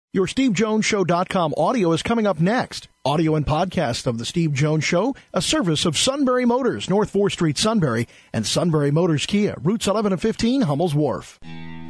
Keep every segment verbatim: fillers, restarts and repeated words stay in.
Your Steve Jones Show dot com audio is coming up next. Audio and podcast of The Steve Jones Show, a service of Sunbury Motors, North fourth Street, Sunbury, and Sunbury Motors Kia, routes eleven and fifteen, Hummel's Wharf.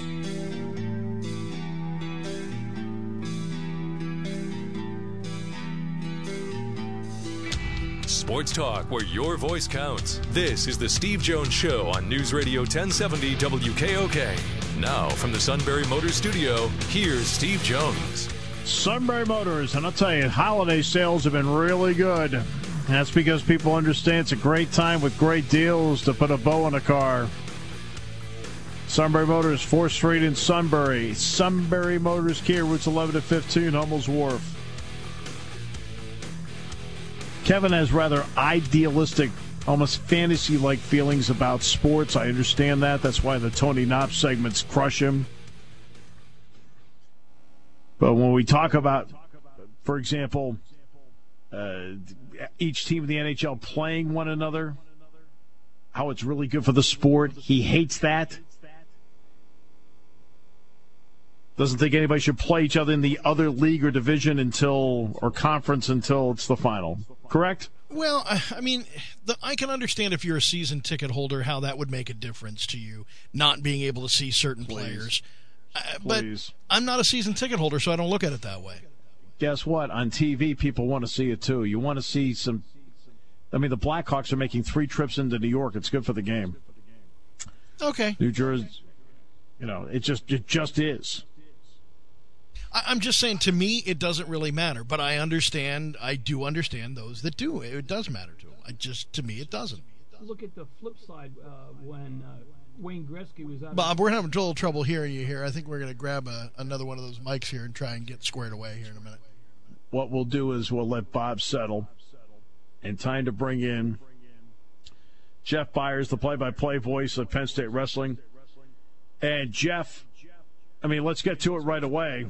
Sports talk where your voice counts. This is The Steve Jones Show on News Radio ten seventy W K O K. Now, from the Sunbury Motors studio, here's Steve Jones. Sunbury Motors, and I'll tell you, holiday sales have been really good. That's because people understand it's a great time with great deals to put a bow on a car. Sunbury Motors, fourth Street in Sunbury. Sunbury Motors Kia, routes eleven to fifteen, Hummel's Wharf. Kevin has rather idealistic, almost fantasy-like feelings about sports. I understand that. That's why the Tony Knopp segments crush him. But when we talk about, for example, uh, each team in the N H L playing one another, how it's really good for the sport, he hates that. Doesn't think anybody should play each other in the other league or division until, or conference until it's the final. Correct? Well, I mean, the, I can understand if you're a season ticket holder how that would make a difference to you, not being able to see certain Please. players. Uh, but Please. I'm not a season ticket holder, so I don't look at it that way. Guess what? On T V, people want to see it too. You want to see some. I mean, the Blackhawks are making three trips into New York. It's good for the game. Okay. New Jersey, you know, it just it just is. I'm just saying, to me, it doesn't really matter. But I understand, I do understand those that do. It does matter to them. I just, to me, it doesn't. Look at the flip side uh, when uh, Wayne Gretzky was out. Bob, we're having a little trouble hearing you here. I think we're going to grab a, another one of those mics here and try and get squared away here in a minute. What we'll do is we'll let Bob settle. And time to bring in Jeff Byers, the play-by-play voice of Penn State Wrestling. And Jeff, I mean, let's get to it right away.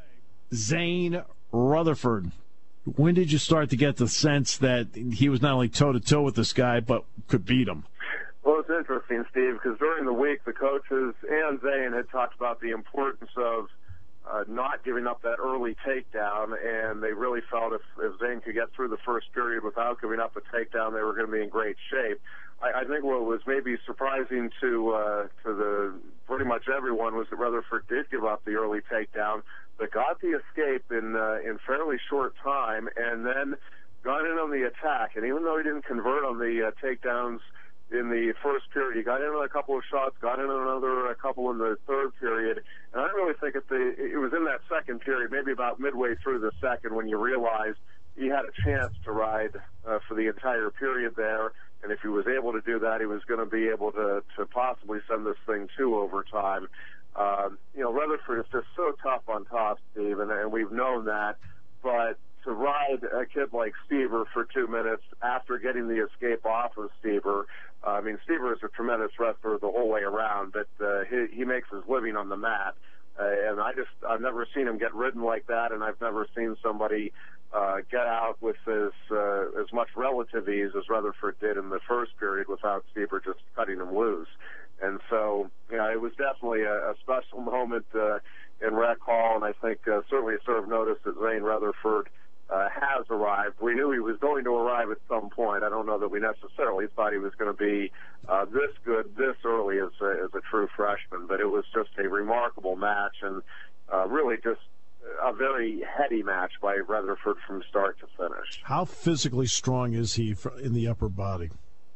Zane Rutherford. When did you start to get the sense that he was not only toe-to-toe with this guy, but could beat him? Well, it's interesting, Steve, because during the week, the coaches and Zane had talked about the importance of uh, not giving up that early takedown, and they really felt if, if Zane could get through the first period without giving up a takedown, they were going to be in great shape. I, I think what was maybe surprising to uh, to the pretty much everyone was that Rutherford did give up the early takedown, but got the escape in uh, in fairly short time, and then got in on the attack. And even though he didn't convert on the uh, takedowns in the first period, he got in on a couple of shots, got in on another a couple in the third period. And I really think at the it was in that second period, maybe about midway through the second, when you realized he had a chance to ride uh, for the entire period there. And if he was able to do that, he was going to be able to, to possibly send this thing to overtime. Um, you know, Rutherford is just so tough on top, Steve, and, and we've known that. But to ride a kid like Stever for two minutes after getting the escape off of Stever, uh, I mean, Stever is a tremendous wrestler the whole way around, but uh, he, he makes his living on the mat. Uh, and I just, I've never seen him get ridden like that, and I've never seen somebody uh, get out with as, uh, as much relative ease as Rutherford did in the first period without Stever just cutting him loose. And so, you know, it was definitely a, a special moment uh, in Rec Hall, and I think uh, certainly served notice that Zane Rutherford uh, has arrived. We knew he was going to arrive at some point. I don't know that we necessarily thought he was going to be uh, this good this early as a, as a true freshman, but it was just a remarkable match and uh, really just a very heady match by Rutherford from start to finish. How physically strong is he in the upper body?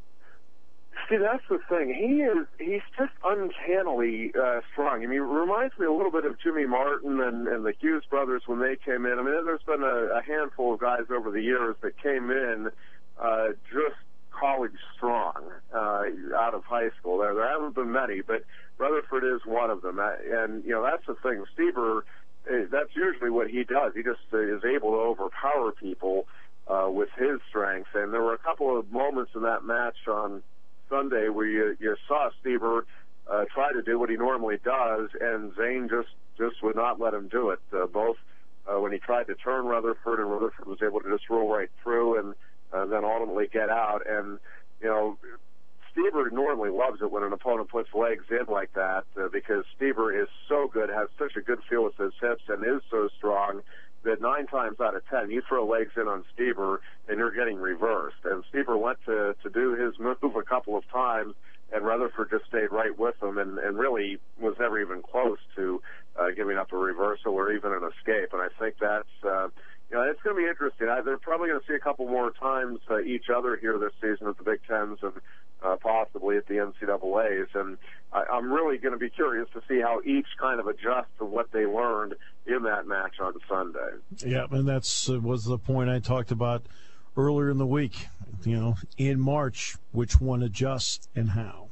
See, that's the thing. He is, he's just uncannily uh, strong. I mean, it reminds me a little bit of Jimmy Martin and, and the Hughes brothers when they came in. I mean, there's been a, a handful of guys over the years that came in uh, just college strong uh, out of high school. There, there haven't been many, but Rutherford is one of them. And, you know, that's the thing. Stever, that's usually what he does. He just is able to overpower people uh, with his strength. And there were a couple of moments in that match on Sunday where you, you saw Stever uh, try to do what he normally does, and Zane just, just would not let him do it. Uh, both uh, when he tried to turn Rutherford, and Rutherford was able to just roll right through and uh, then ultimately get out. And, you know, Stieber normally loves it when an opponent puts legs in like that uh, because Stieber is so good, has such a good feel with his hips, and is so strong that nine times out of ten, you throw legs in on Stieber and you're getting reversed. And Stieber went to, to do his move a couple of times, and Rutherford just stayed right with him and, and really was never even close to uh, giving up a reversal or even an escape. And I think that's, uh, you know, it's going to be interesting. I, they're probably going to see a couple more times uh, each other here this season at the Big Tens and uh, possibly at the N C double A's. And I, I'm really going to be curious to see how each kind of adjusts to what they learned in that match on Sunday. Yeah, and that's uh, was the point I talked about earlier in the week. You know, in March, which one adjusts and how?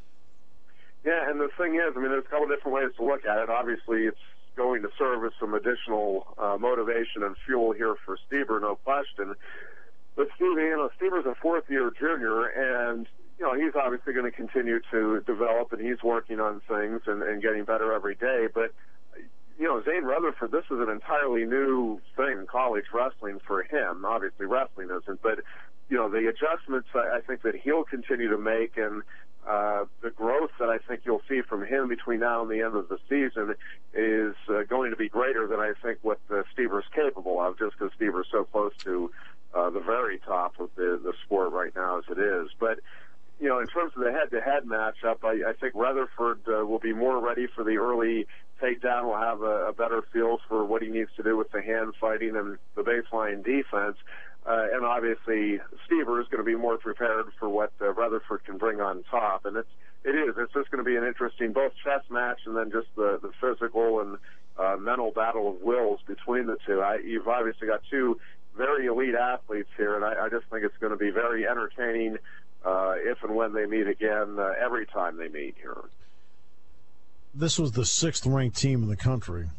Yeah, and the thing is, I mean, there's a couple different ways to look at it. Obviously, it's going to serve as some additional uh, motivation and fuel here for Stieber, no question. But Steve, you know, Stieber's a fourth-year junior, and you know he's obviously going to continue to develop, and he's working on things and, and getting better every day. But you know, Zane Rutherford, this is an entirely new thing in college wrestling for him. Obviously, wrestling isn't, but you know, the adjustments I, I think that he'll continue to make, and uh, the growth that I think you'll see from him between now and the end of the season is uh, going to be greater than I think what uh, Stieber's capable of, just because Stieber's so close to uh, the very top of the, the sport right now as it is. But you know, in terms of the head-to-head matchup, I, I think Rutherford uh, will be more ready for the early takedown, will have a, a better feel for what he needs to do with the hand fighting and the baseline defense. Uh, and obviously, Stieber is going to be more prepared for what uh, Rutherford can bring on top. And it's, it is. It's just going to be an interesting both chess match and then just the, the physical and uh, mental battle of wills between the two. I, you've obviously got two very elite athletes here, and I, I just think it's going to be very entertaining uh, if and when they meet again, uh, every time they meet here. This was the sixth-ranked team in the country,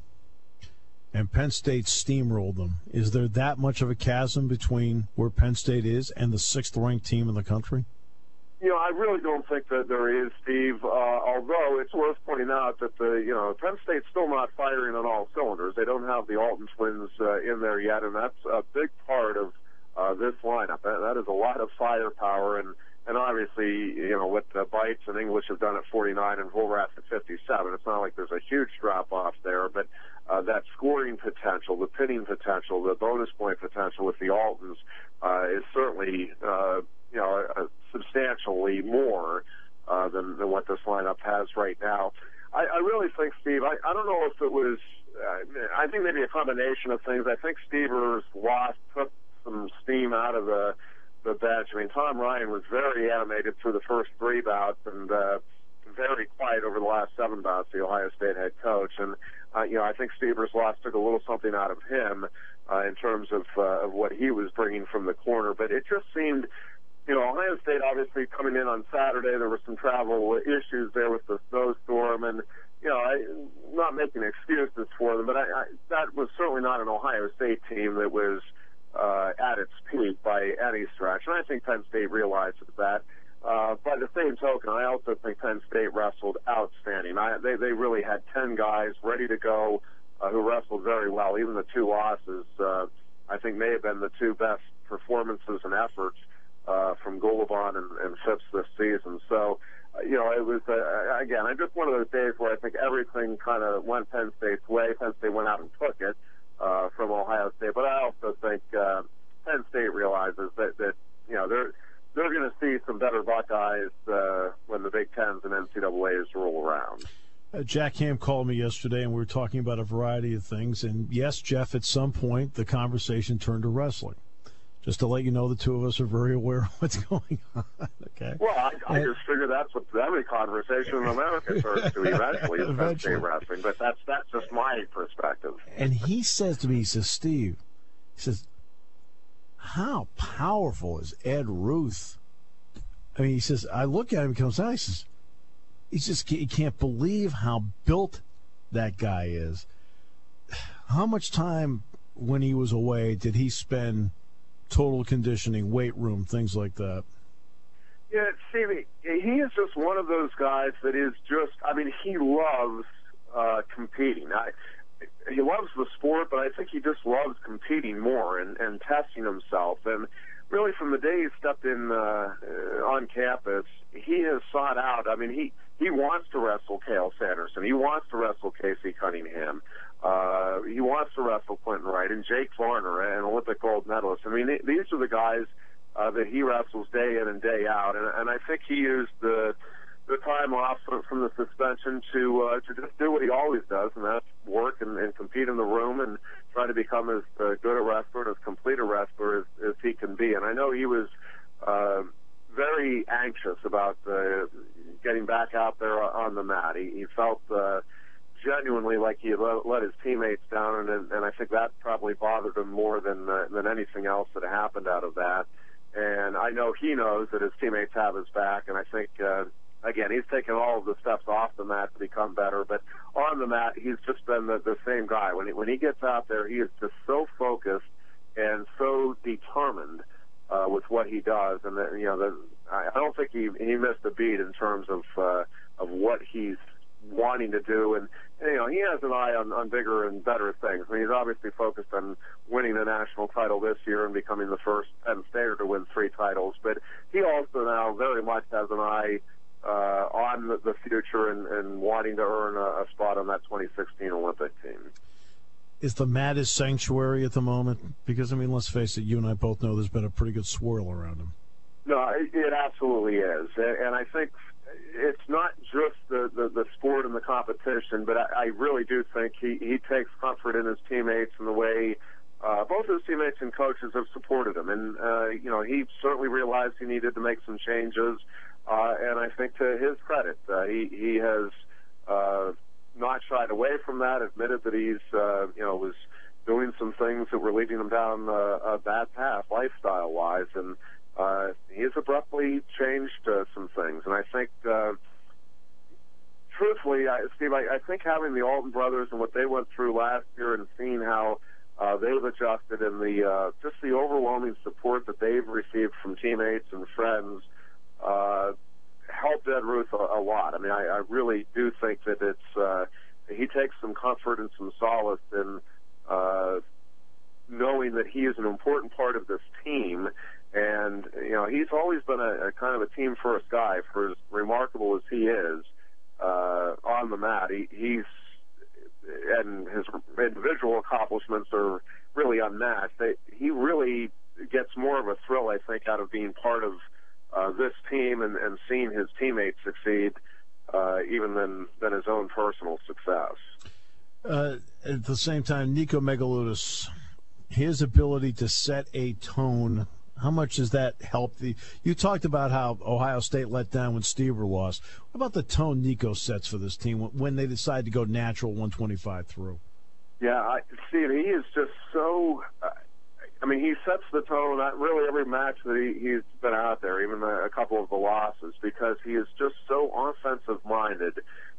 and Penn State steamrolled them. Is there that much of a chasm between where Penn State is and the sixth-ranked team in the country? You know, I really don't think that there is, Steve, uh, although it's worth pointing out that, the you know, Penn State's still not firing on all cylinders. They don't have the Alton twins uh, in there yet, and that's a big part of uh, this lineup. That, that is a lot of firepower, and, and obviously, you know, what uh, Bites and English have done at forty-nine and Volrath at fifty-seven, it's not like there's a huge drop-off there, but uh, that scoring potential, the pinning potential, the bonus point potential with the Altons uh, is certainly, uh, you know, uh, substantially more uh, than, than what this lineup has right now. I, I really think, Steve, I, I don't know if it was, uh, I think maybe a combination of things. I think Stieber's loss took some steam out of the, the bench. I mean, Tom Ryan was very animated through the first three bouts and uh, very quiet over the last seven bouts, the Ohio State head coach. And, uh, you know, I think Stieber's loss took a little something out of him uh, in terms of, uh, of what he was bringing from the corner. But it just seemed, you know, Ohio State obviously coming in on Saturday, there were some travel issues there with the snowstorm, and, you know, I, not making excuses for them, but I, I, that was certainly not an Ohio State team that was uh, at its peak by any stretch, and I think Penn State realizes that. Uh, by the same token, I also think Penn State wrestled outstanding. I, they, they really had ten guys ready to go uh, who wrestled very well. Even the two losses, uh, I think, may have been the two best performances and efforts Uh, from Goluban and, and Phipps this season. So, uh, you know, it was, uh, again, just one of those days where I think everything kind of went Penn State's way. Penn State went out and took it uh, from Ohio State. But I also think uh, Penn State realizes that, that you know, they're, they're going to see some better Buckeyes uh, when the Big Tens and N C double A's roll around. Uh, Jack Ham called me yesterday, and we were talking about a variety of things. And, yes, Jeff, at some point the conversation turned to wrestling. Just to let you know, the two of us are very aware of what's going on. Okay. Well, I, I and, just figure that's what every conversation in America turns to eventually, is Penn State wrestling. But that's that's just my perspective. And he says to me, he says, Steve, he says, how powerful is Ed Ruth? I mean, he says, I look at him, he comes out, he says, he just he can't believe how built that guy is. How much time when he was away did he spend total conditioning, weight room, things like that? Yeah, Stevie, he is just one of those guys that is just, I mean, he loves uh, competing. I, he loves the sport, but I think he just loves competing more and, and testing himself. And really, from the day he stepped in uh, on campus, mean, he, he wants to wrestle Cael Sanderson. He wants to wrestle Casey Cunningham. Uh, he wants to wrestle Clinton Wright and Jake Varner, an Olympic gold medalist. I mean, these are the guys uh, that he wrestles day in and day out. And, and I think he used the the time off from the suspension to uh, to just do what he always does, and that's work and, and compete in the room and try to become as uh, good a wrestler and as complete a wrestler as, as he can be. And I know he was uh, very anxious about uh, getting back out there on the mat. He, he felt uh, genuinely like he let, let his teammates down, and, and I think that probably bothered him more than uh, than anything else that happened out of that. And I know he knows that his teammates have his back, and I think, uh, again, he's taken all of the steps off the mat to become better, but on the mat, he's just been the, the same guy. When he, when he gets out there, he is just so focused and so determined uh, with what he does. And, the, you know, the, I don't think he, he missed a beat in terms of uh, of what he's wanting to do. And, and, you know, he has an eye on, on bigger and better things. I mean, he's obviously focused on winning the national title this year and becoming the first Penn Stater to win three titles. But he also now very much has an eye Uh, on the, the future and, and wanting to earn a, a spot on that twenty sixteen Olympic team. Is the mat his sanctuary at the moment? Because, I mean, let's face it, you and I both know there's been a pretty good swirl around him. No, it, it absolutely is. And I think it's not just the, the, the sport and the competition, but I, I really do think he, he takes comfort in his teammates and the way uh, both his teammates and coaches have supported him. And, uh, you know, he certainly realized he needed to make some changes. Uh, and I think to his credit, uh, he, he has uh, not shied away from that, admitted that he's, uh, you know, was doing some things that were leading him down uh, a bad path lifestyle-wise. And uh, he's abruptly changed uh, some things. And I think, uh, truthfully, I, Steve, I, I think having the Alton brothers and what they went through last year and seeing how uh, they've adjusted and the uh, just the overwhelming support that they've received from teammates and friends Uh, helped Ed Ruth a, a lot. I mean, I, I really do think that it's uh, he takes some comfort and some solace in uh, knowing that he is an important part of this team. And, you know, he's always been a, a kind of a team-first guy, for as remarkable as he is uh, on the mat. He, he's and his individual accomplishments are really unmatched. They, he really gets more of a thrill, I think, out of being part of Uh, this team and, and seeing his teammates succeed uh, even than, than his own personal success. Uh, at the same time, Nico Megaludis, his ability to set a tone, how much does that help? The, you talked about how Ohio State let down when Stever lost. What about the tone Nico sets for this team when they decide to go natural one twenty-five through? Yeah, I, Steve, he is just so... Uh, I mean, he sets the tone at really every match that he, he's been out there, even a, a couple of the losses, because he is just so offensive-minded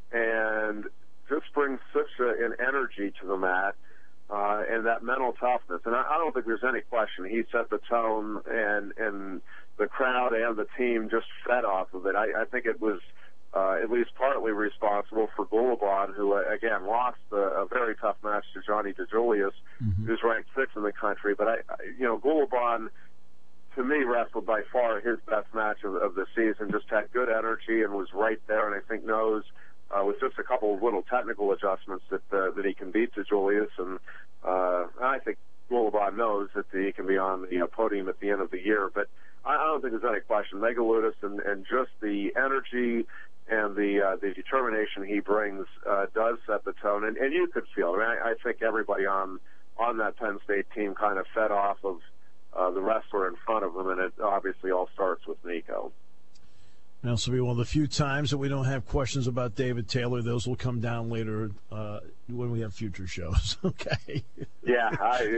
and just brings such a, an energy to the mat uh, and that mental toughness. And I, I don't think there's any question he set the tone, and, and the crowd and the team just fed off of it. I, I think it was uh, at least partly responsible for Gulabon, who, uh, again, lost a, a very tough match to Johnny DeJulius, mm-hmm. who's ranked sixth in the country. But, I, I you know, Gulabon, to me, wrestled by far his best match of, of the season, just had good energy and was right there, and I think knows uh, with just a couple of little technical adjustments that uh, that he can beat DeJulius. And uh, I think Gulabon knows that he can be on the uh, podium at the end of the year. But I, I don't think there's any question. Megaludis and, and just the energy and the uh, the determination he brings uh, does set the tone, and, and you could feel it. I mean, I, I think everybody on on that Penn State team kind of fed off of uh, the wrestler in front of them, and it obviously all starts with Nico. Now, this will be one of the few times that we don't have questions about David Taylor. Those will come down later uh, when we have future shows. Okay. Yeah, I,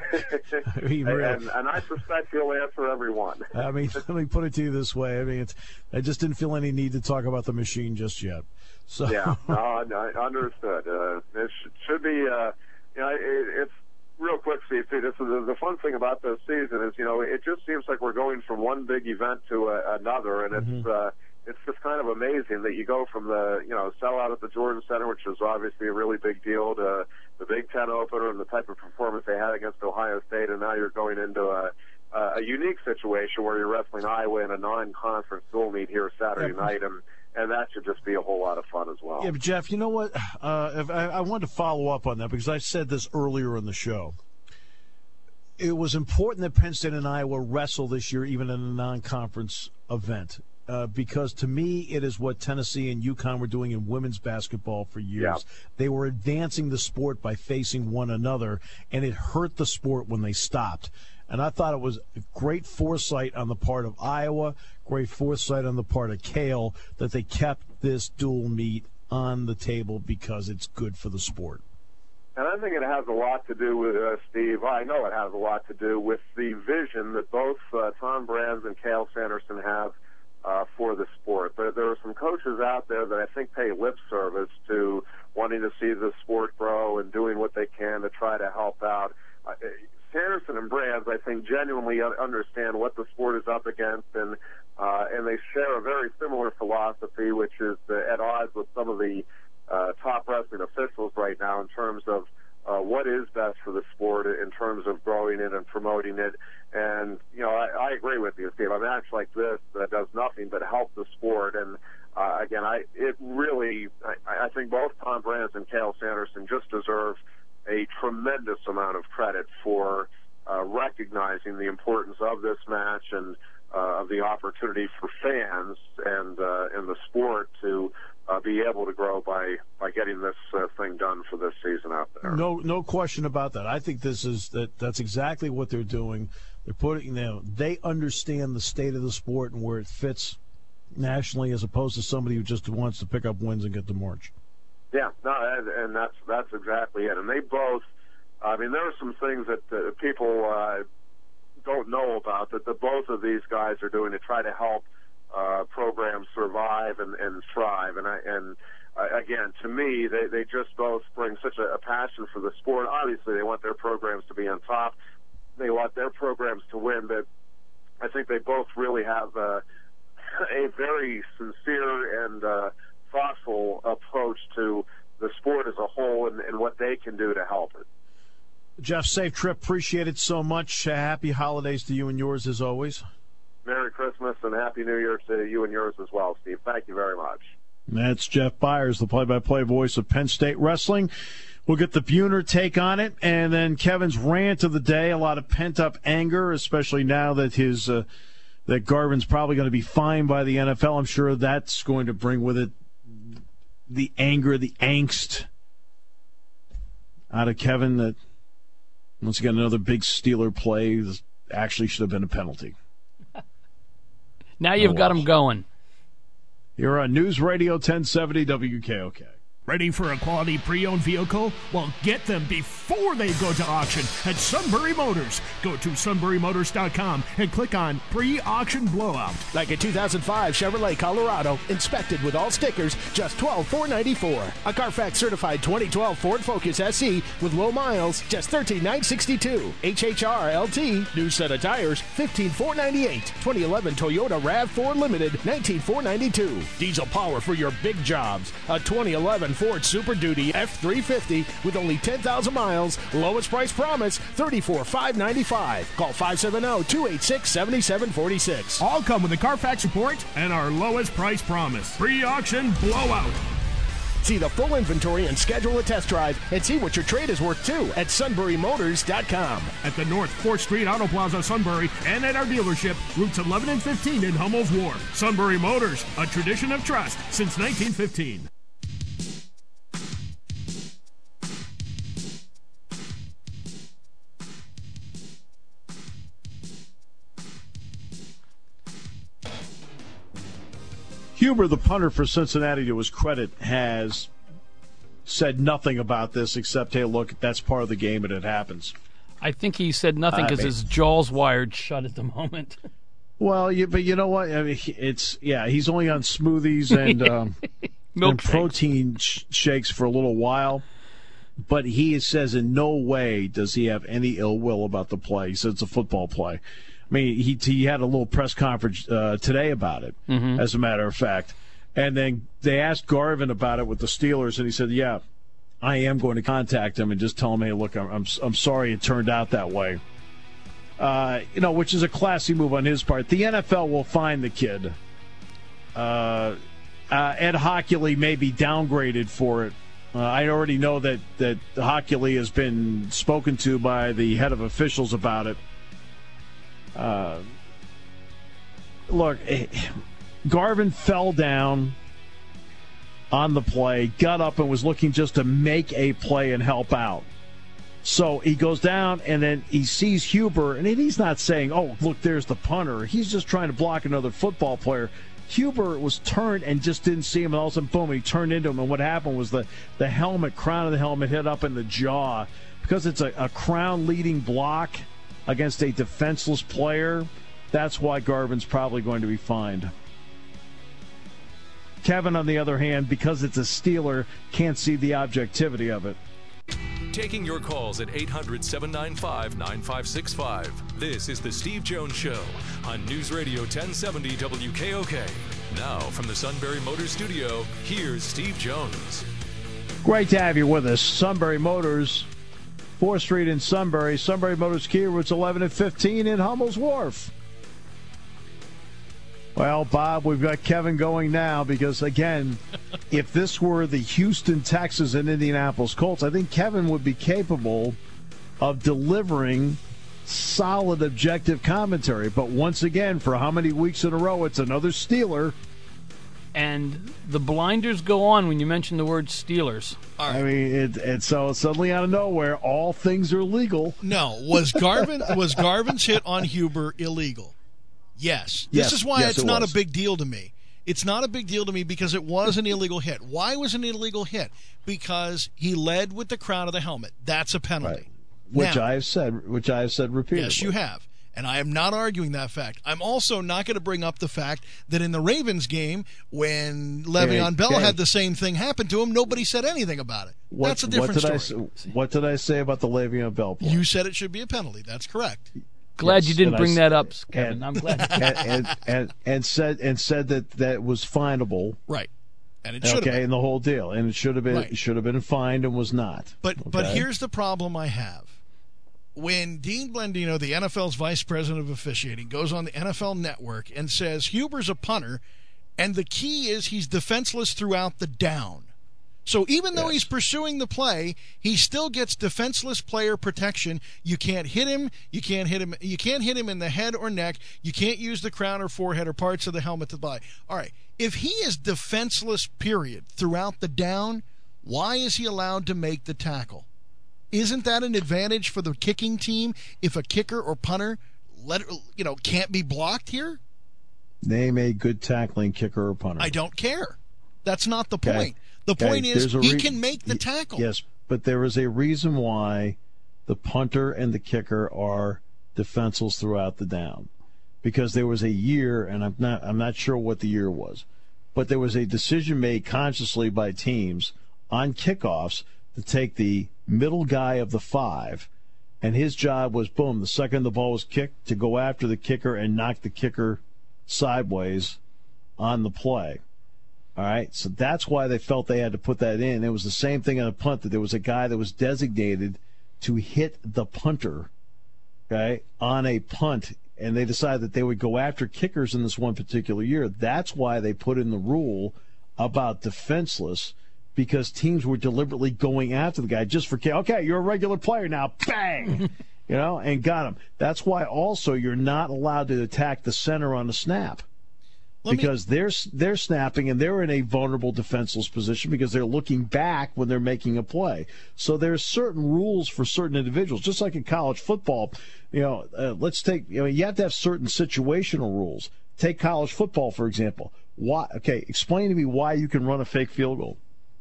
I mean, and, and I suspect he'll answer every one. I mean, let me put it to you this way. I mean, it's, I just didn't feel any need to talk about the machine just yet. So yeah, no, no, understood. Uh, it should, should be. Uh, you know, it, it's real quick, Steve. See, this is the, the fun thing about this season is, you know, it just seems like we're going from one big event to a, another, and mm-hmm. it's uh, it's just kind of amazing that you go from the, you know, sellout at the Jordan Center, which is obviously a really big deal, to the Big Ten opener and the type of performance they had against Ohio State, and now you're going into a a unique situation where you're wrestling Iowa in a non-conference dual meet here Saturday yep. night, and and that should just be a whole lot of fun as well. Yeah, but Jeff, you know what? Uh, if I, I wanted to follow up on that because I said this earlier in the show. It was important that Penn State and Iowa wrestle this year, even in a non-conference event. Uh, because to me, it is what Tennessee and UConn were doing in women's basketball for years. Yeah. They were advancing the sport by facing one another, and it hurt the sport when they stopped. And I thought it was great foresight on the part of Iowa, great foresight on the part of Cale, that they kept this dual meet on the table because it's good for the sport. And I think it has a lot to do with, uh, Steve, I know it has a lot to do with the vision that both uh, Tom Brands and Cale Sanderson have Uh, for the sport. There, there are some coaches out there that I think pay lip service to wanting to see the sport grow and doing what they can to try to help out. Uh, Sanderson and Brands, I think, genuinely understand what the sport is up against, and uh, and they share a very similar philosophy, which is uh, at odds with some of the uh, top wrestling officials right now in terms of Uh, what is best for the sport in terms of growing it and promoting it. And, you know, I, I agree with you, Steve. A match like this that does nothing but help the sport. And, uh, again, I it really, I, I think both Tom Brands and Cale Sanderson just deserve a tremendous amount of credit for uh, recognizing the importance of this match and uh, of the opportunity for fans and, uh, and the sport to Uh, be able to grow by, by getting this uh, thing done for this season out there. No, no question about that. I think this is that. That's exactly what they're doing. They're putting, you know, they understand the state of the sport and where it fits nationally, as opposed to somebody who just wants to pick up wins and get to march. Yeah, no, and, and that's that's exactly it. And they both. I mean, there are some things that uh, people uh, don't know about that the both of these guys are doing to try to help Uh, programs survive and, and thrive. And I, and uh, again, to me, they, they just both bring such a, a passion for the sport. Obviously, they want their programs to be on top. They want their programs to win, but I think they both really have uh, a very sincere and uh, thoughtful approach to the sport as a whole and, and what they can do to help it. Jeff, safe trip. Appreciate it so much. Uh, happy holidays to you and yours as always. Merry Christmas and Happy New Year to you and yours as well, Steve. Thank you very much. That's Jeff Byers, the play-by-play voice of Penn State Wrestling. We'll get the Buhner take on it, and then Kevin's rant of the day. A lot of pent-up anger, especially now that his uh, that Garvin's probably going to be fined by the N F L. I'm sure that's going to bring with it the anger, the angst out of Kevin that once again another big Steeler play actually should have been a penalty. Now you've got them going. You're on News Radio ten seventy W K O K. Ready for a quality pre-owned vehicle? Well, get them before they go to auction at Sunbury Motors. Go to sunbury motors dot com and click on pre-auction blowout. Like a two thousand five Chevrolet Colorado, inspected with all stickers, just twelve thousand four hundred ninety-four dollars. A Carfax certified twenty twelve Ford Focus S E with low miles, just thirteen thousand nine hundred sixty-two dollars. H H R L T, new set of tires, fifteen thousand four hundred ninety-eight dollars. twenty eleven Toyota RAV four Limited, nineteen thousand four hundred ninety-two dollars. Diesel power for your big jobs. A twenty eleven Ford Super Duty F three fifty with only ten thousand miles. Lowest price promise, thirty-four thousand five hundred ninety-five dollars. Call five seven zero, two eight six, seven seven four six. All come with a Carfax report and our lowest price promise. Pre-auction blowout. See the full inventory and schedule a test drive and see what your trade is worth too at sunbury motors dot com. At the North fourth Street Auto Plaza, Sunbury, and at our dealership, routes eleven and fifteen in Hummel's Ward. Sunbury Motors, a tradition of trust since nineteen fifteen. Huber, the punter for Cincinnati, to his credit, has said nothing about this except, hey, look, that's part of the game and it happens. I think he said nothing because his jaw's wired shut at the moment. Well, you, but you know what? I mean, it's yeah. He's only on smoothies and, um, and protein sh- shakes for a little while. But he says in no way does he have any ill will about the play. He says it's a football play. I mean, he he had a little press conference uh, today about it, mm-hmm. as a matter of fact. And then they asked Garvin about it with the Steelers, and he said, yeah, I am going to contact him and just tell him, hey, look, I'm I'm, I'm sorry it turned out that way. Uh, you know, which is a classy move on his part. The N F L will find the kid. Uh, uh, Ed Hockley may be downgraded for it. Uh, I already know that, that Hockley has been spoken to by the head of officials about it. Uh, look, Garvin fell down on the play, got up and was looking just to make a play and help out. So he goes down, and then he sees Huber, and he's not saying, oh, look, there's the punter. He's just trying to block another football player. Huber was turned and just didn't see him, and all of a sudden, boom, he turned into him, and what happened was the, the helmet, crown of the helmet hit up in the jaw. Because it's a, a crown-leading block against a defenseless player, that's why Garvin's probably going to be fined. Kevin, on the other hand, because it's a Steeler, can't see the objectivity of it. Taking your calls at eight hundred, seven nine five, nine five six five. This is the Steve Jones Show on News Radio ten seventy W K O K. Now from the Sunbury Motors Studio, here's Steve Jones. Great to have you with us. Sunbury Motors, fourth Street in Sunbury. Sunbury Motors Kia, routes eleven and fifteen in Hummel's Wharf. Well, Bob, we've got Kevin going now because, again, if this were the Houston Texans and Indianapolis Colts, I think Kevin would be capable of delivering solid, objective commentary. But once again, for how many weeks in a row, it's another Steeler. And the blinders go on when you mention the word Steelers. Right. I mean, it, and so suddenly out of nowhere, all things are legal. No, was Garvin was Garvin's hit on Huber illegal? Yes. This yes, is why yes, it's it not was. a big deal to me. It's not a big deal to me because it was an illegal hit. Why was it an illegal hit? Because he led with the crown of the helmet. That's a penalty. Right. Which now, I have said. Which I have said repeatedly. Yes, you have. And I am not arguing that fact. I'm also not going to bring up the fact that in the Ravens game, when Le'Veon okay. Bell had the same thing happen to him, nobody said anything about it. What, That's a different what did story. I, what did I say about the Le'Veon Bell play? You said it should be a penalty. That's correct. Glad yes, you didn't and bring I, that up, Kevin. And, I'm glad. and, and, and, and said and said that that was finable. Right. And it should okay, have been. and the whole deal, and it should have been Right. should have been fined and was not. But okay? but here's the problem I have. When Dean Blandino, the N F L's vice president of officiating, goes on the N F L Network and says Huber's a punter, and the key is he's defenseless throughout the down. So even though yes. he's pursuing the play, he still gets defenseless player protection. You can't hit him. You can't hit him. You can't hit him in the head or neck. You can't use the crown or forehead or parts of the helmet to buy. All right. If he is defenseless, period, throughout the down, why is he allowed to make the tackle? Isn't that an advantage for the kicking team if a kicker or punter let you know can't be blocked here? Name a good tackling kicker or punter. I don't care. That's not the okay. point. The okay. point is re- he can make the tackle. Yes, but there is a reason why the punter and the kicker are defenseless throughout the down. Because there was a year, and I'm not I'm not sure what the year was, but there was a decision made consciously by teams on kickoffs to take the middle guy of the five, and his job was, boom, the second the ball was kicked, to go after the kicker and knock the kicker sideways on the play. All right, so that's why they felt they had to put that in. It was the same thing on a punt, that there was a guy that was designated to hit the punter, okay, on a punt, and they decided that they would go after kickers in this one particular year. That's why they put in the rule about defenseless, because teams were deliberately going after the guy just for, okay, you're a regular player now, bang, you know, and got him. That's why also you're not allowed to attack the center on the snap. Let because me... they're they're snapping and they're in a vulnerable defenseless position because they're looking back when they're making a play. So there's certain rules for certain individuals, just like in college football. You know, uh, let's take you know you have to have certain situational rules. Take college football for example. Why? Okay, explain to me why you can run a fake field goal.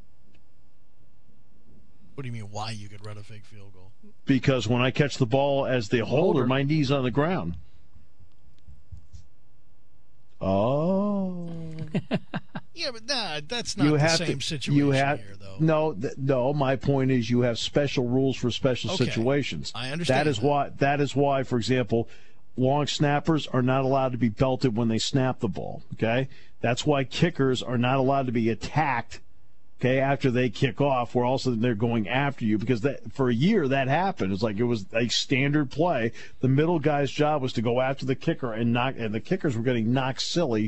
What do you mean? Why you could run a fake field goal? Because when I catch the ball as the holder, holder. my knee's on the ground. Oh. Yeah, but nah, that's not you the have same to, situation you have, here, though. No, th- no. My point is, you have special rules for special okay. situations. I understand. That is that. why. That is why, for example, long snappers are not allowed to be belted when they snap the ball. Okay, that's why kickers are not allowed to be attacked. Okay, after they kick off, where also they're going after you, because that for a year that happened. It's like it was a standard play. The middle guy's job was to go after the kicker and knock, and the kickers were getting knocked silly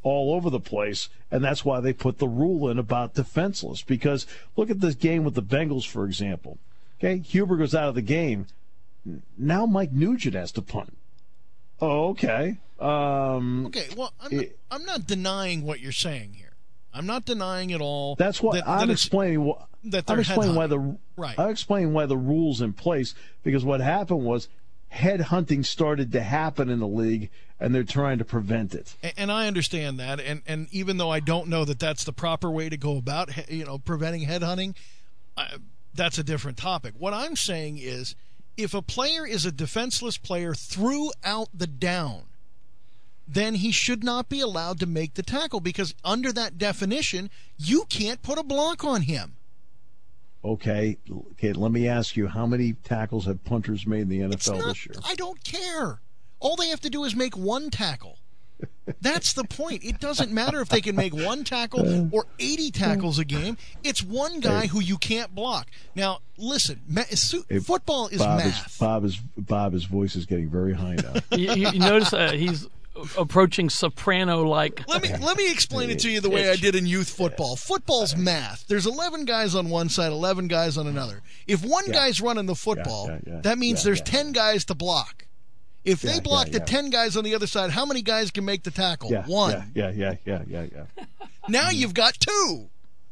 all over the place, and that's why they put the rule in about defenseless. Because look at this game with the Bengals, for example. Okay, Huber goes out of the game. Now Mike Nugent has to punt. Oh, okay. Um, okay, well, I'm, it, not, I'm not denying what you're saying here. I'm not denying at all. That's what that, I'm that explaining. What, that I'm explaining why the right. I'm explaining why the rule's in place, because what happened was head hunting started to happen in the league, and they're trying to prevent it. And, and I understand that, and and even though I don't know that that's the proper way to go about, you know, preventing head hunting, I, that's a different topic. What I'm saying is, if a player is a defenseless player throughout the down, then he should not be allowed to make the tackle, because under that definition, you can't put a block on him. Okay, okay. Let me ask you, how many tackles have punters made in the N F L not, this year? I don't care. All they have to do is make one tackle. That's the point. It doesn't matter if they can make one tackle or eighty tackles a game. It's one guy hey. who you can't block. Now, listen, ma- su- hey, football is Bob math. Is, Bob is Bob. His voice is getting very high now. you, you, you notice uh, he's approaching soprano-like. Let me let me explain it to you the way I did in youth football. Football's math. There's eleven guys on one side, eleven guys on another. If one yeah. guy's running the football, yeah, yeah, yeah. that means yeah, there's yeah. ten guys to block. If they yeah, block yeah, the yeah. ten guys on the other side, how many guys can make the tackle? Yeah, One. Yeah, yeah, yeah, yeah, yeah. yeah. Now you've got two.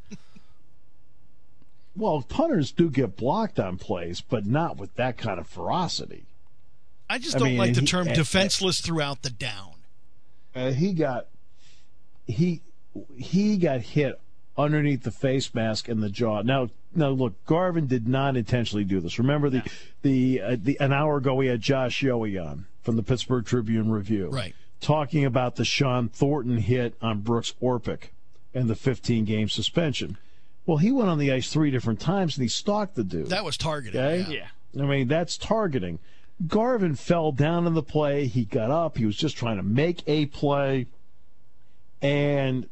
Well, punters do get blocked on plays, but not with that kind of ferocity. I just I don't mean, like the he- term uh, defenseless throughout the down. Uh, he got he he got hit underneath the face mask and the jaw. Now, now look, Garvin did not intentionally do this. Remember the Yeah. the uh, the an hour ago we had Josh Yohe on from the Pittsburgh Tribune Review, Right. talking about the Sean Thornton hit on Brooks Orpik and the fifteen game suspension. Well, he went on the ice three different times and he stalked the dude. That was targeting. Okay? Yeah. Yeah. I mean, that's targeting. Garvin fell down in the play. He got up. He was just trying to make a play and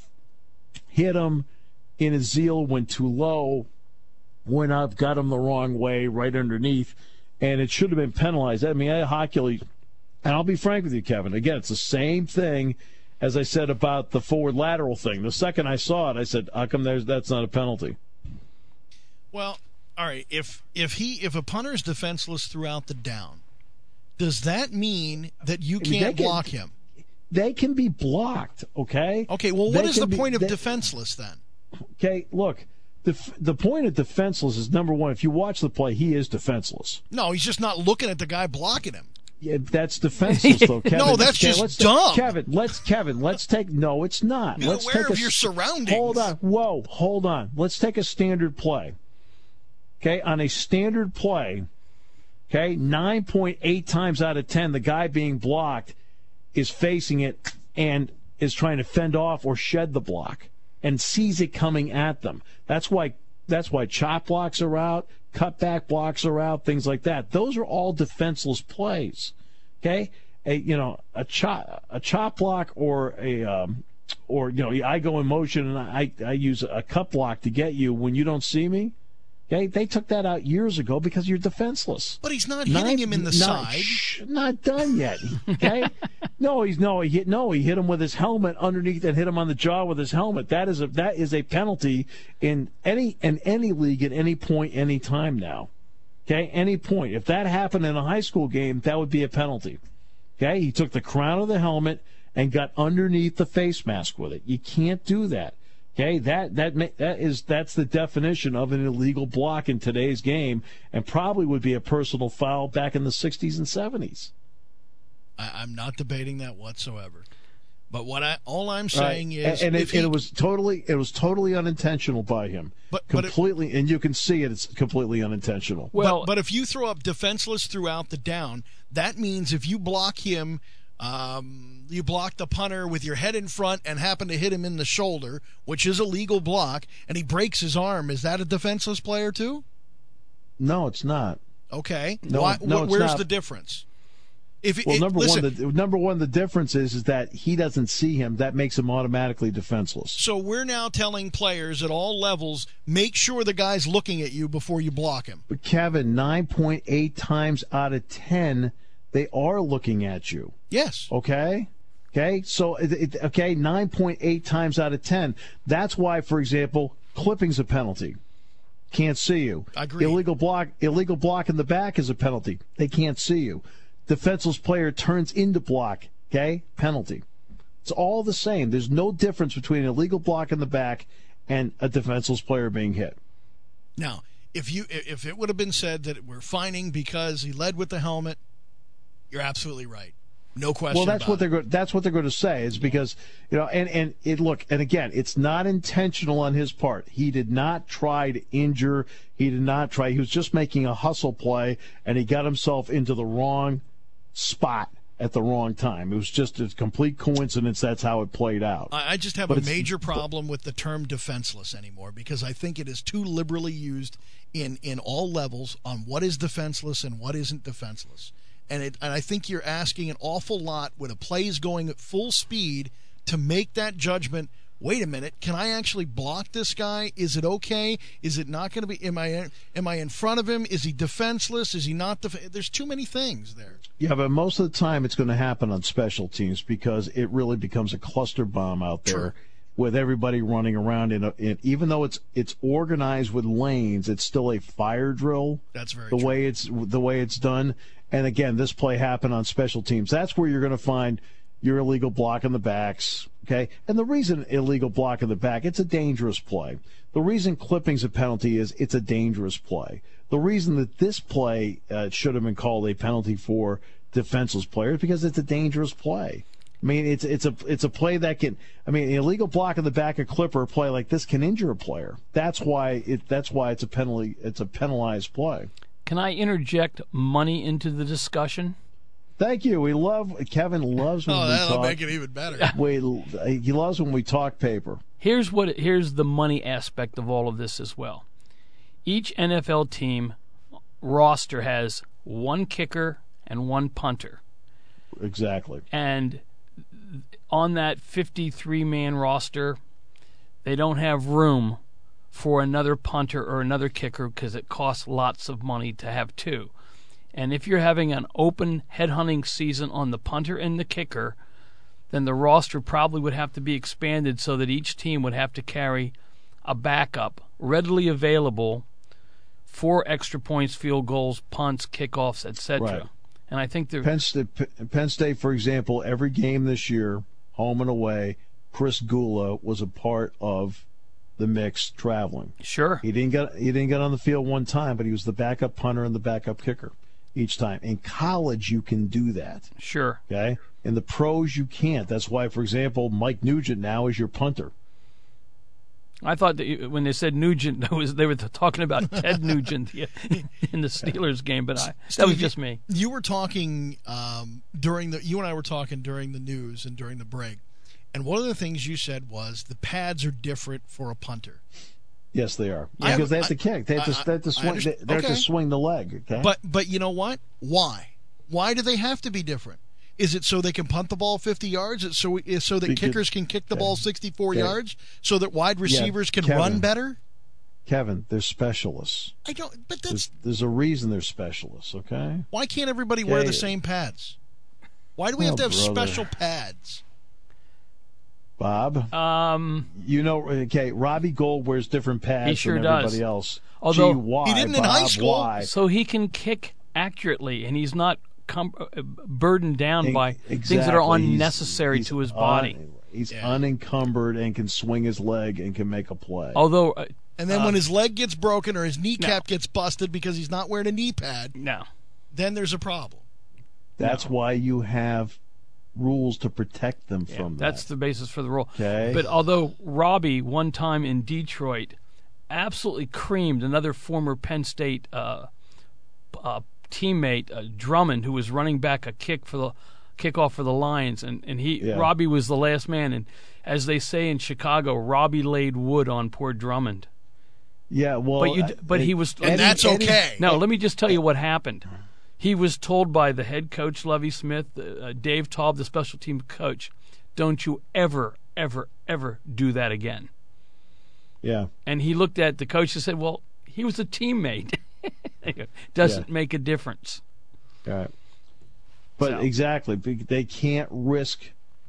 hit him in his zeal, went too low, went up, got him the wrong way, right underneath, and it should have been penalized. I mean, I hockey, and I'll be frank with you, Kevin. Again, it's the same thing as I said about the forward lateral thing. The second I saw it, I said, how come there's, that's not a penalty? Well, all right, if if he if a punter is defenseless throughout the down, does that mean that you I mean, can't they can- block him? They can be blocked, okay? Okay, well, what They is the can be- point of they- defenseless then? Okay, look, the the point of defenseless is, number one, if you watch the play, he is defenseless. No, he's just not looking at the guy blocking him. Yeah, that's defenseless, though, Kevin. No, that's Okay, just let's dumb. Kevin, let's Kevin, let's take. No, it's not. Be let's aware take of a, your surroundings. Hold on, whoa, hold on. Let's take a standard play. Okay, on a standard play, okay, nine point eight times out of ten, the guy being blocked is facing it and is trying to fend off or shed the block and sees it coming at them. That's why that's why chop blocks are out, cutback blocks are out, things like that. Those are all defenseless plays. Okay, a you know a chop a chop block or a um, or you know I go in motion and I I use a cut block to get you when you don't see me. Okay, they took that out years ago because you're defenseless. But he's not hitting Nine- him in the not, side. Shh, not done yet. Okay, no, he's no, he hit no, he hit him with his helmet underneath and hit him on the jaw with his helmet. That is a that is a penalty in any in any league at any point, any time now. Okay, any point. If that happened in a high school game, that would be a penalty. Okay, he took the crown of the helmet and got underneath the face mask with it. You can't do that. Okay, that that that is that's the definition of an illegal block in today's game, and probably would be a personal foul back in the sixties and seventies. I, I'm not debating that whatsoever. But what I all I'm saying Right. is, and, if it, he, and it was totally it was totally unintentional by him. But- but it- completely, and you can see it. It's completely unintentional. Well, but, but if you throw up defenseless throughout the down, that means if you block him, um, you block the punter with your head in front and happen to hit him in the shoulder, which is a legal block, and he breaks his arm, is that a defenseless player too? No, it's not. Okay. No, Why, no, wh- it's where's not. the difference? If it, Well, it- number listen, one, the number one, the difference is is that he doesn't see him. That makes him automatically defenseless. so we're now telling players at all levels, make sure the guy's looking at you before you block him. But Kevin, nine point eight times out of ten, they are looking at you. Yes. Okay? Okay, so it, it, okay, nine point eight times out of ten. That's why, for example, clipping's a penalty. Can't see you. Agreed. Illegal block, illegal block in the back is a penalty. They can't see you. Defenseless player turns into block. Okay, penalty. It's all the same. There's no difference between an illegal block in the back and a defenseless player being hit. Now, if you if it would have been said that we're fining because he led with the helmet, you're absolutely right. No question. Well, that's about what they're it. go- that's what they're going to say. Is because you know, and and it look, and again, it's not intentional on his part. He did not try to injure. He did not try. He was just making a hustle play, and he got himself into the wrong spot at the wrong time. It was just a complete coincidence. That's how it played out. I I just have But a it's- major problem with the term defenseless anymore because I think it is too liberally used in, in all levels on what is defenseless and what isn't defenseless. And, it, and I think you're asking an awful lot when a play is going at full speed to make that judgment. Wait a minute, can I actually block this guy? Is it okay? Is it not going to be? Am I am I in front of him? Is he defenseless? Is he not? Def- There's too many things there. Yeah, but most of the time it's going to happen on special teams because it really becomes a cluster bomb out there. True. With everybody running around in, a, in even though it's it's organized with lanes, it's still a fire drill. That's very the true. way it's the way it's done. And again, this play happened on special teams. That's where you're going to find your illegal block in the backs. Okay, and the reason illegal block in the back, it's a dangerous play. The reason clipping's a penalty is it's a dangerous play. The reason that this play uh, should have been called a penalty for defenseless players because it's a dangerous play. I mean, it's it's a it's a play that can. I mean, an illegal block in the back of clipper, a play like this can injure a player. That's why it. That's why it's a penalty. It's a penalized play. Can I interject money into the discussion? Thank you. We love Kevin loves when Oh, we that'll talk. make it even better. We, he loves when we talk paper. Here's what here's the money aspect of all of this as well. Each N F L team roster has one kicker and one punter. Exactly. And on that fifty-three man roster, they don't have room for another punter or another kicker because it costs lots of money to have two. And if you're having an open headhunting season on the punter and the kicker, then the roster probably would have to be expanded so that each team would have to carry a backup readily available for extra points, field goals, punts, kickoffs, et cetera. Right. And I think they're Penn State, Penn State, for example, every game this year, home and away, Chris Gula was a part of the mix traveling. sure. He didn't get he didn't get on the field one time, but he was the backup punter and the backup kicker each time. In college, you can do that. Sure. Okay. In the pros, you can't. That's why, for example, Mike Nugent now is your punter. I thought that you, when they said Nugent, that was they were talking about Ted Nugent in the Steelers game, but I, that Steve, was just me. You were talking um, during the. You and I were talking during the news and during the break, and one of the things you said was the pads are different for a punter. Yes, they are I- because they have to I- kick. They have to, I- they have to I swing. They, understand. they have Okay. to swing the leg. Okay. But but you know what? Why? Why do they have to be different? Is it so they can punt the ball fifty yards? Is it so is so that Because- kickers can kick the ball sixty-four Okay. yards? So that wide receivers can Kevin. run better? Kevin, they're specialists. I don't. But There's, that's there's a reason they're specialists. Okay. why can't everybody wear the Okay. same pads? Why do we Oh, have to have brother. special pads? Bob, Um, you know, okay, Robbie Gold wears different pads He sure than does. everybody else. Although- Gee, why, He didn't in Bob, high school. Why? so he can kick accurately, and he's not com- uh, burdened down by Exactly. things that are He's- unnecessary he's to his un- body. he's Yeah. unencumbered and can swing his leg and can make a play. Although, uh, And then Uh, when his leg gets broken or his kneecap gets busted because he's not wearing a knee pad, no. then there's a problem. That's why you have rules to protect them Yeah, from that's that. the basis for the rule. Okay. But although Robbie, one time in Detroit, absolutely creamed another former Penn State uh, uh, teammate, uh, Drummond, who was running back a kick for the kickoff for the Lions, and, and he Yeah. Robbie was the last man. And as they say in Chicago, Robbie laid wood on poor Drummond. Yeah, well, But you, uh, d- but he was. And that's Eddie- okay. Now, let me just tell you what happened. He was told by the head coach, Lovie Smith, uh, Dave Taub, the special team coach, don't you ever, ever, ever do that again. Yeah. And he looked at the coach and said, well, he was a teammate. Doesn't Yeah. make a difference. Right. But So- exactly, be- they can't risk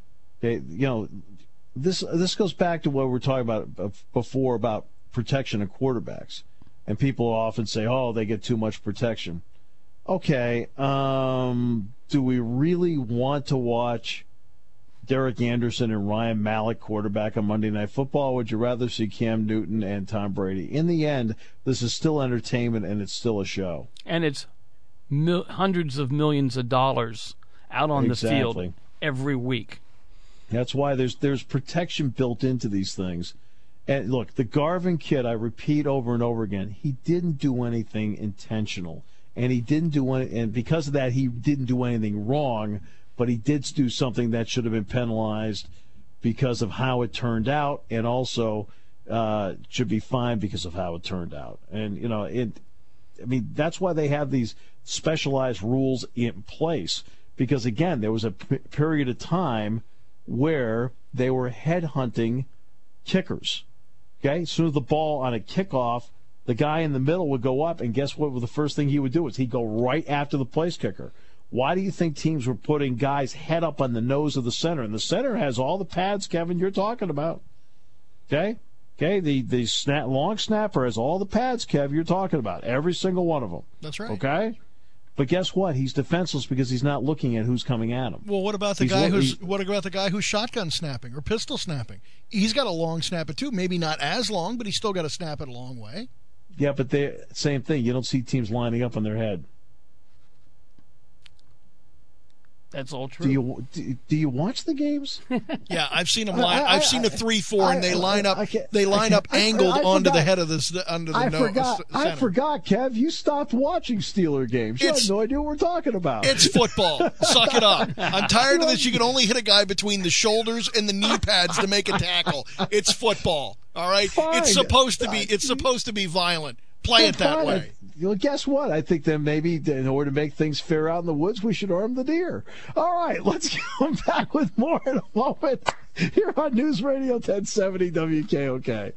Okay, you know, this this goes back to what we were talking about before about protection of quarterbacks, and people often say, "Oh, they get too much protection." Okay, um, do we really want to watch Derek Anderson and Ryan Mallett quarterback on Monday Night Football, or would you rather see Cam Newton and Tom Brady? In the end, this is still entertainment, and it's still a show. And it's mil- hundreds of millions of dollars out on Exactly. the field every week. That's why there's there's protection built into these things. And look, the Garvin kid, I repeat over and over again, he didn't do anything intentional. And he didn't do any, and because of that, he didn't do anything wrong. But he did do something that should have been penalized because of how it turned out, and also uh, should be fined because of how it turned out. And, you know, it, I mean, that's why they have these specialized rules in place. Because, again, there was a p- period of time where they were headhunting kickers. Okay? As soon as the ball on a kickoff, the guy in the middle would go up, and guess what? The first thing he would do is he'd go right after the place kicker. Why do you think teams were putting guys head up on the nose of the center? And the center has all the pads, Kevin, you're talking about. Okay? Okay, the, the snap, long snapper has all the pads, Kev, you're talking about. Every single one of them. That's right. Okay? But guess what? He's defenseless because he's not looking at who's coming at him. Well, what about the He's guy lo- who's he- what about the guy who's shotgun snapping or pistol snapping? He's got a long snapper too. Maybe not as long, but he's still got to snap it a long way. Yeah, but they same thing. You don't see teams lining up on their head. That's all true. Do you do, do you watch the games? Yeah, I've seen them line. I- I- I've seen a three-four, and they I- line up. I can't- They I line can't- up I- I- angled I onto the forgot. head of the under the I nose. forgot. I center. forgot, Kev. You stopped watching Steeler games. You It's- have no idea what we're talking about. It's football. Suck it up. I'm tired of this. You can only hit a guy between the shoulders and the knee pads to make a tackle. It's football. All right. Fine. It's supposed to be. It's supposed to be violent. Play it that Fine. way. Well, guess what? I think that maybe in order to make things fair out in the woods, we should arm the deer. All right, let's come back with more in a moment here on News Radio ten seventy W K O K.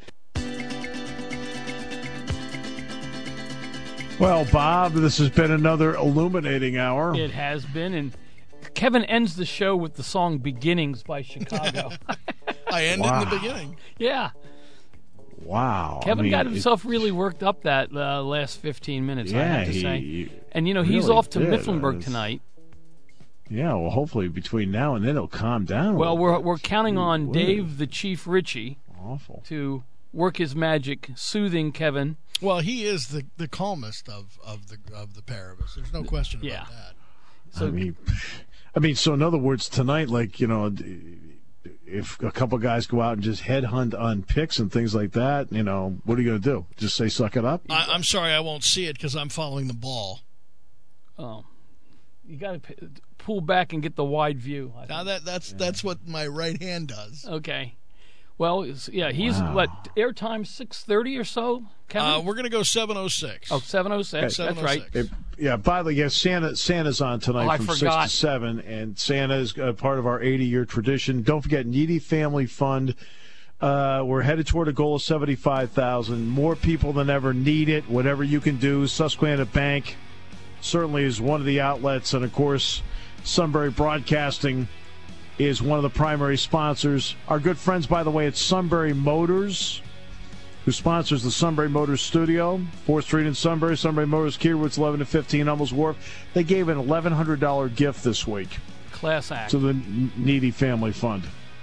Well, Bob, this has been another illuminating hour. It has been, and Kevin ends the show with the song "Beginnings" by Chicago. I ended Wow. in the beginning. Yeah, Wow. Kevin I mean, got it- himself really worked up that uh, last fifteen minutes. I Yeah, have to he- say, he and you know he's really off to did. Mifflinburg It's- tonight. Yeah, well, hopefully between now and then it'll calm down. a Well, little we're bit. we're counting on Ooh, Dave the Chief Ritchie Awful. to work his magic, soothing Kevin. Well, he is the, the calmest of, of the of the pair of us. There's no question Yeah. about that. So I mean, I mean, so in other words, tonight, like, you know, if a couple guys go out and just headhunt on picks and things like that, you know, what are you going to do? Just say suck it up? I, I'm sorry I won't see it because I'm following the ball. oh, you got to p- pull back and get the wide view. I Now think. that that's that's what my right hand does. Okay. Well, it's- yeah, he's Wow. what airtime six thirty or so. Kevin? Uh, we're gonna go seven oh six. oh, seven oh six. Okay. That's right. It- yeah, by the way, yes, Santa, Santa's on tonight Oh, I from forgot. six to seven, and Santa is uh, part of our eighty-year tradition. Don't forget, Needy Family Fund. Uh, we're headed toward a goal of seventy-five thousand. More people than ever need it. Whatever you can do, Susquehanna Bank certainly is one of the outlets, and of course, Sunbury Broadcasting is one of the primary sponsors. Our good friends, by the way, at Sunbury Motors, who sponsors the Sunbury Motors Studio, fourth Street in Sunbury, Sunbury Motors, Kia Routes eleven to fifteen, Hummels Wharf. They gave an eleven hundred dollars gift this week Class act. to the Needy Family Fund.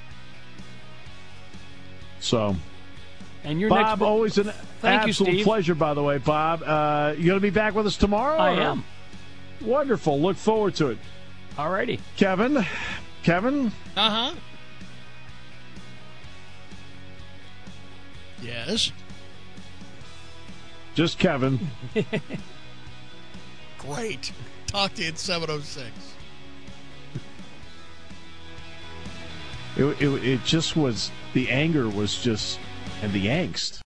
So, and your Bob, next always an Thank you, absolute Steve. pleasure, by the way, Bob. Uh, you going to be back with us tomorrow? I or- am. Wonderful. Look forward to it. Alrighty. Kevin, Kevin, Uh huh. Yes. just Kevin. Great. Talk to you at seven oh six. It, it, it just was, the anger was just, and the angst.